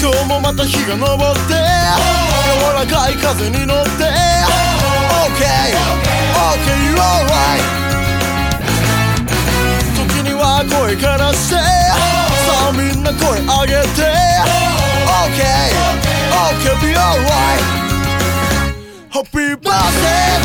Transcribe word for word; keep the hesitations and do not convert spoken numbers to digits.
今日もまた日が昇って柔らかい風に乗って OK OK you're alright 時には声からしてさあみんな声上げて OK OK be alright Happy birthday